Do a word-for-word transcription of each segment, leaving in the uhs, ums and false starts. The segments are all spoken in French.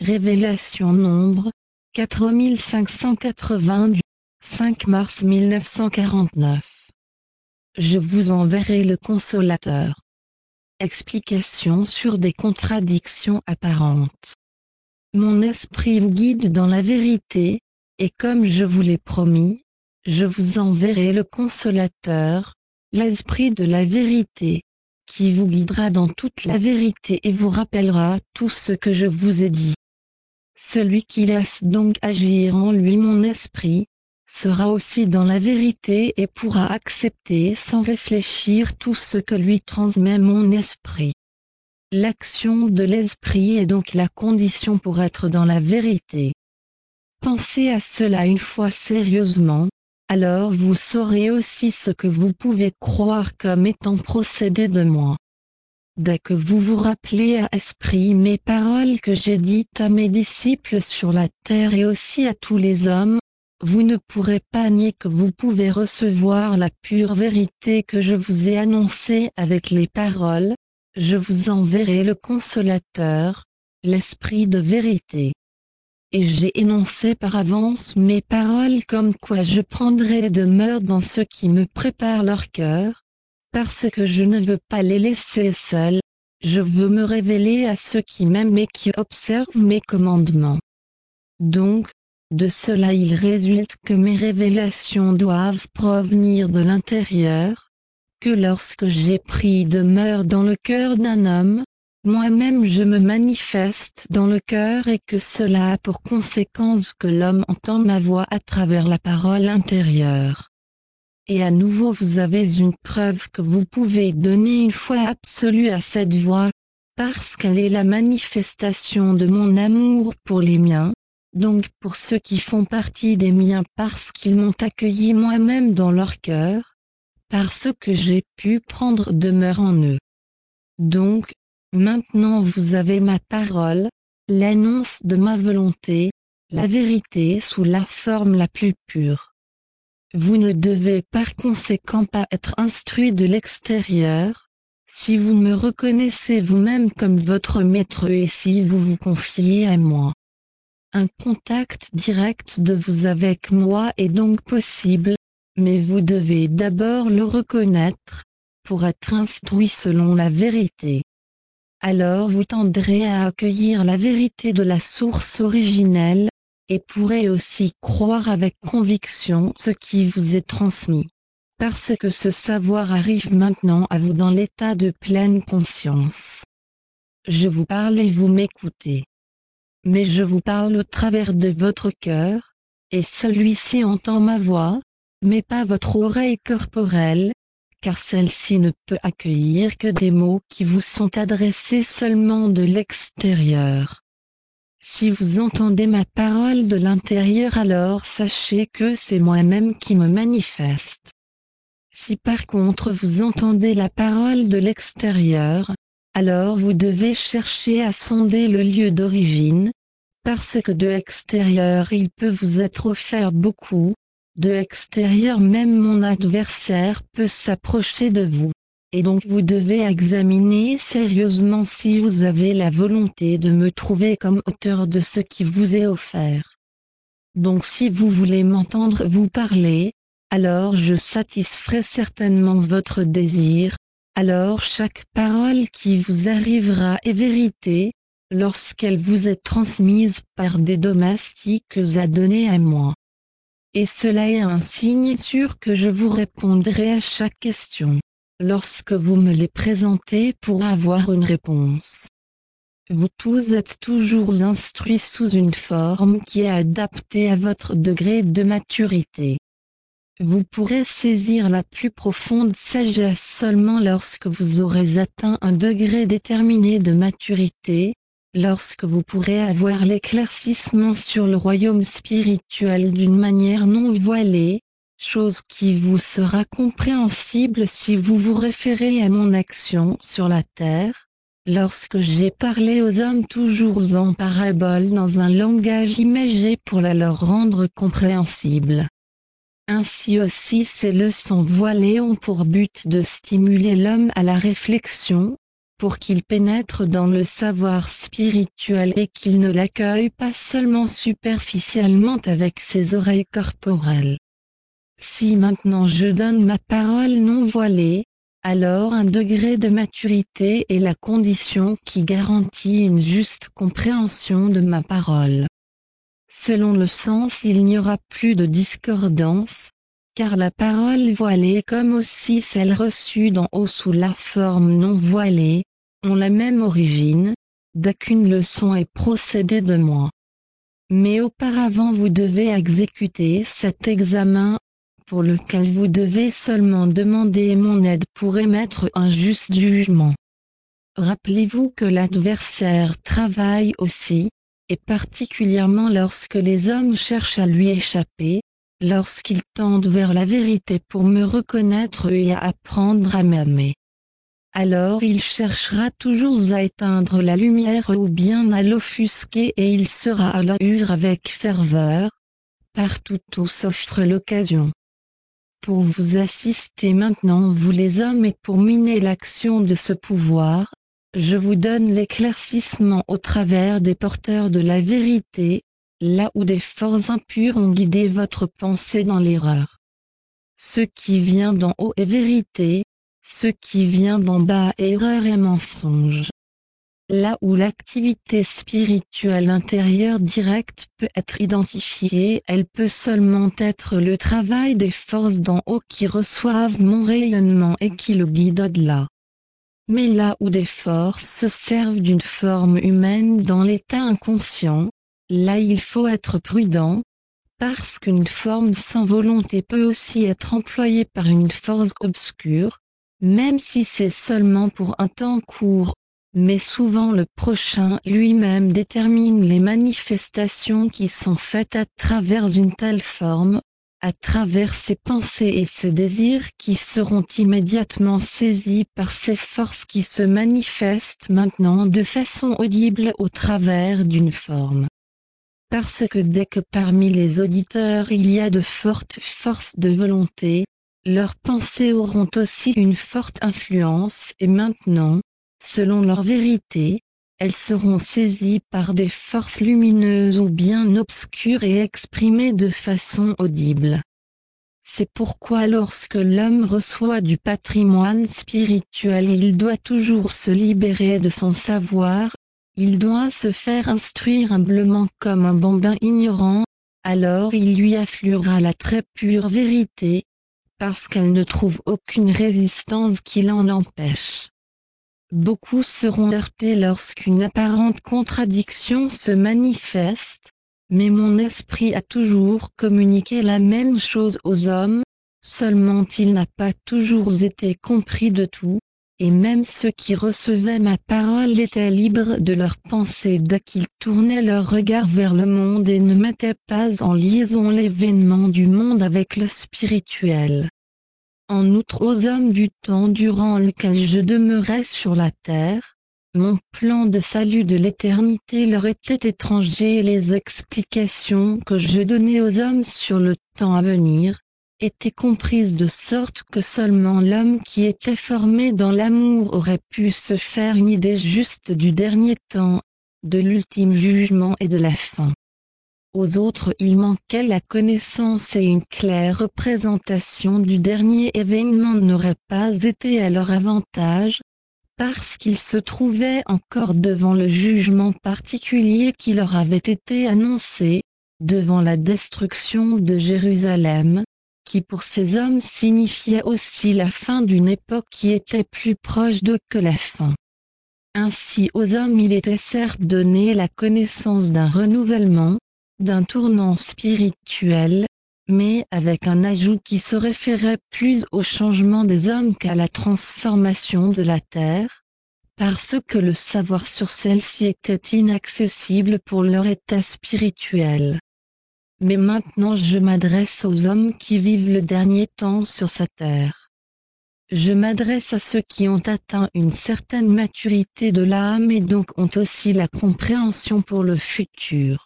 Révélation nombre quatre mille cinq cent quatre-vingts du cinq mars mille neuf cent quarante-neuf. Je vous enverrai le consolateur. Explication sur des contradictions apparentes. Mon esprit vous guide dans la vérité, et comme je vous l'ai promis, je vous enverrai le consolateur, l'esprit de la vérité, qui vous guidera dans toute la vérité et vous rappellera tout ce que je vous ai dit. Celui qui laisse donc agir en lui mon esprit, sera aussi dans la vérité et pourra accepter sans réfléchir tout ce que lui transmet mon esprit. L'action de l'esprit est donc la condition pour être dans la vérité. Pensez à cela une fois sérieusement, alors vous saurez aussi ce que vous pouvez croire comme étant procédé de moi. Dès que vous vous rappelez à esprit mes paroles que j'ai dites à mes disciples sur la terre et aussi à tous les hommes, vous ne pourrez pas nier que vous pouvez recevoir la pure vérité que je vous ai annoncée avec les paroles. Je vous enverrai le consolateur, l'esprit de vérité. Et j'ai énoncé par avance mes paroles comme quoi je prendrai demeure dans ceux qui me préparent leur cœur, parce que je ne veux pas les laisser seuls, je veux me révéler à ceux qui m'aiment et qui observent mes commandements. Donc, de cela il résulte que mes révélations doivent provenir de l'intérieur, que lorsque j'ai pris demeure dans le cœur d'un homme, moi-même je me manifeste dans le cœur et que cela a pour conséquence que l'homme entend ma voix à travers la parole intérieure. Et à nouveau vous avez une preuve que vous pouvez donner une foi absolue à cette voix, parce qu'elle est la manifestation de mon amour pour les miens, donc pour ceux qui font partie des miens parce qu'ils m'ont accueilli moi-même dans leur cœur, parce que j'ai pu prendre demeure en eux. Donc, maintenant vous avez ma parole, l'annonce de ma volonté, la vérité sous la forme la plus pure. Vous ne devez par conséquent pas être instruit de l'extérieur, si vous me reconnaissez vous-même comme votre maître et si vous vous confiez à moi. Un contact direct de vous avec moi est donc possible, mais vous devez d'abord le reconnaître, pour être instruit selon la vérité. Alors vous tendrez à accueillir la vérité de la source originelle, et pourrez aussi croire avec conviction ce qui vous est transmis. Parce que ce savoir arrive maintenant à vous dans l'état de pleine conscience. Je vous parle et vous m'écoutez. Mais je vous parle au travers de votre cœur, et celui-ci entend ma voix, mais pas votre oreille corporelle, car celle-ci ne peut accueillir que des mots qui vous sont adressés seulement de l'extérieur. Si vous entendez ma parole de l'intérieur, alors sachez que c'est moi-même qui me manifeste. Si par contre vous entendez la parole de l'extérieur, alors vous devez chercher à sonder le lieu d'origine, parce que de l'extérieur il peut vous être offert beaucoup, de l'extérieur même mon adversaire peut s'approcher de vous. Et donc vous devez examiner sérieusement si vous avez la volonté de me trouver comme auteur de ce qui vous est offert. Donc si vous voulez m'entendre vous parler, alors je satisferai certainement votre désir, alors chaque parole qui vous arrivera est vérité, lorsqu'elle vous est transmise par des domestiques à donner à moi. Et cela est un signe sûr que je vous répondrai à chaque question, lorsque vous me les présentez pour avoir une réponse. Vous tous êtes toujours instruits sous une forme qui est adaptée à votre degré de maturité. Vous pourrez saisir la plus profonde sagesse seulement lorsque vous aurez atteint un degré déterminé de maturité, lorsque vous pourrez avoir l'éclaircissement sur le royaume spirituel d'une manière non voilée, chose qui vous sera compréhensible si vous vous référez à mon action sur la terre, lorsque j'ai parlé aux hommes toujours en parabole dans un langage imagé pour la leur rendre compréhensible. Ainsi aussi ces leçons voilées ont pour but de stimuler l'homme à la réflexion, pour qu'ils pénètrent dans le savoir spirituel et qu'ils ne l'accueillent pas seulement superficiellement avec ses oreilles corporelles. Si maintenant je donne ma parole non voilée, alors un degré de maturité est la condition qui garantit une juste compréhension de ma parole. Selon le sens, il n'y aura plus de discordance, car la parole voilée comme aussi celle reçue d'en haut sous la forme non voilée, ont la même origine, d'aucune leçon est procédée de moi. Mais auparavant vous devez exécuter cet examen, pour lequel vous devez seulement demander mon aide pour émettre un juste jugement. Rappelez-vous que l'adversaire travaille aussi, et particulièrement lorsque les hommes cherchent à lui échapper, lorsqu'ils tendent vers la vérité pour me reconnaître et à apprendre à m'aimer. Alors il cherchera toujours à éteindre la lumière ou bien à l'offusquer et il sera à l'ahur avec ferveur, partout où s'offre l'occasion. Pour vous assister maintenant vous les hommes et pour miner l'action de ce pouvoir, je vous donne l'éclaircissement au travers des porteurs de la vérité, là où des forces impures ont guidé votre pensée dans l'erreur. Ce qui vient d'en haut est vérité, ce qui vient d'en bas est erreur et mensonge. Là où l'activité spirituelle intérieure directe peut être identifiée, elle peut seulement être le travail des forces d'en haut qui reçoivent mon rayonnement et qui le guident au-delà. Mais là où des forces se servent d'une forme humaine dans l'état inconscient, là il faut être prudent, parce qu'une forme sans volonté peut aussi être employée par une force obscure, même si c'est seulement pour un temps court. Mais souvent le prochain lui-même détermine les manifestations qui sont faites à travers une telle forme, à travers ses pensées et ses désirs qui seront immédiatement saisis par ces forces qui se manifestent maintenant de façon audible au travers d'une forme. Parce que dès que parmi les auditeurs il y a de fortes forces de volonté, leurs pensées auront aussi une forte influence et maintenant, selon leur vérité, elles seront saisies par des forces lumineuses ou bien obscures et exprimées de façon audible. C'est pourquoi lorsque l'homme reçoit du patrimoine spirituel, il doit toujours se libérer de son savoir, il doit se faire instruire humblement comme un bambin ignorant, alors il lui affluera la très pure vérité, parce qu'elle ne trouve aucune résistance qui l'en empêche. Beaucoup seront heurtés lorsqu'une apparente contradiction se manifeste, mais mon esprit a toujours communiqué la même chose aux hommes, seulement il n'a pas toujours été compris de tout, et même ceux qui recevaient ma parole étaient libres de leurs pensées dès qu'ils tournaient leur regard vers le monde et ne mettaient pas en liaison l'événement du monde avec le spirituel. En outre aux hommes du temps durant lequel je demeurais sur la terre, mon plan de salut de l'éternité leur était étranger et les explications que je donnais aux hommes sur le temps à venir, étaient comprises de sorte que seulement l'homme qui était formé dans l'amour aurait pu se faire une idée juste du dernier temps, de l'ultime jugement et de la fin. Aux autres il manquait la connaissance et une claire représentation du dernier événement n'aurait pas été à leur avantage, parce qu'ils se trouvaient encore devant le jugement particulier qui leur avait été annoncé, devant la destruction de Jérusalem, qui pour ces hommes signifiait aussi la fin d'une époque qui était plus proche d'eux que la fin. Ainsi aux hommes il était certes donné la connaissance d'un renouvellement, d'un tournant spirituel, mais avec un ajout qui se référait plus au changement des hommes qu'à la transformation de la terre, parce que le savoir sur celle-ci était inaccessible pour leur état spirituel. Mais maintenant je m'adresse aux hommes qui vivent le dernier temps sur sa terre. Je m'adresse à ceux qui ont atteint une certaine maturité de l'âme et donc ont aussi la compréhension pour le futur.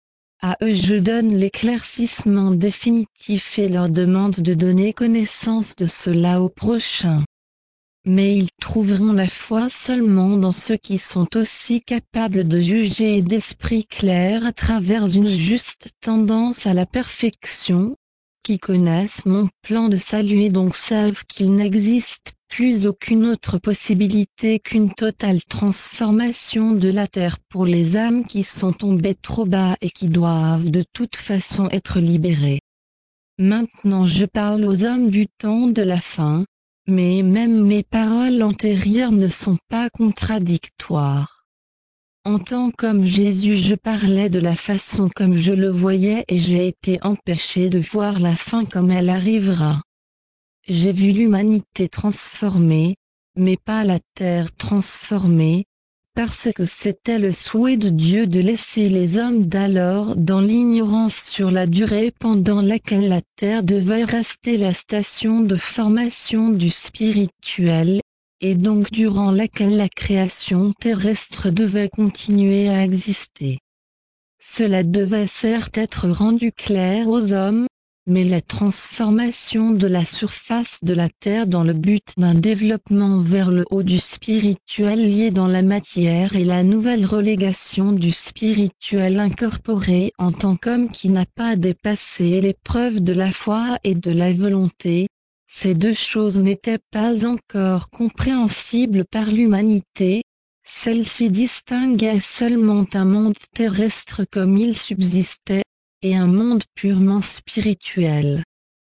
À eux je donne l'éclaircissement définitif et leur demande de donner connaissance de cela au prochain. Mais ils trouveront la foi seulement dans ceux qui sont aussi capables de juger et d'esprit clair à travers une juste tendance à la perfection, qui connaissent mon plan de salut et donc savent qu'il n'existe plus aucune autre possibilité qu'une totale transformation de la terre pour les âmes qui sont tombées trop bas et qui doivent de toute façon être libérées. Maintenant je parle aux hommes du temps de la fin, mais même mes paroles antérieures ne sont pas contradictoires. En tant comme Jésus je parlais de la façon comme je le voyais et j'ai été empêché de voir la fin comme elle arrivera. J'ai vu l'humanité transformée, mais pas la terre transformée, parce que c'était le souhait de Dieu de laisser les hommes d'alors dans l'ignorance sur la durée pendant laquelle la terre devait rester la station de formation du spirituel, et donc durant laquelle la création terrestre devait continuer à exister. Cela devait certes être rendu clair aux hommes, mais la transformation de la surface de la Terre dans le but d'un développement vers le haut du spirituel lié dans la matière et la nouvelle relégation du spirituel incorporé en tant qu'homme qui n'a pas dépassé l'épreuve de la foi et de la volonté, ces deux choses n'étaient pas encore compréhensibles par l'humanité. Celle-ci distinguait seulement un monde terrestre comme il subsistait, et un monde purement spirituel.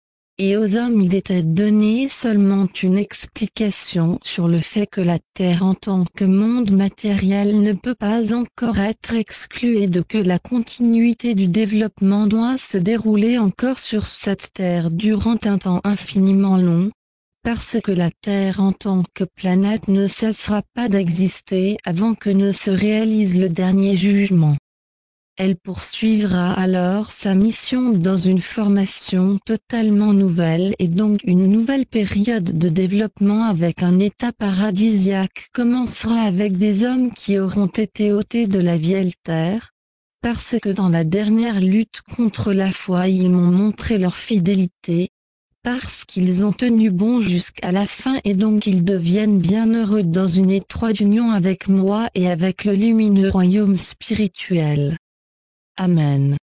Et aux hommes il était donné seulement une explication sur le fait que la Terre en tant que monde matériel ne peut pas encore être exclue et de que la continuité du développement doit se dérouler encore sur cette Terre durant un temps infiniment long, parce que la Terre en tant que planète ne cessera pas d'exister avant que ne se réalise le dernier jugement. Elle poursuivra alors sa mission dans une formation totalement nouvelle et donc une nouvelle période de développement avec un état paradisiaque commencera avec des hommes qui auront été ôtés de la vieille terre, parce que dans la dernière lutte contre la foi ils m'ont montré leur fidélité, parce qu'ils ont tenu bon jusqu'à la fin et donc ils deviennent bienheureux dans une étroite union avec moi et avec le lumineux royaume spirituel. Amen.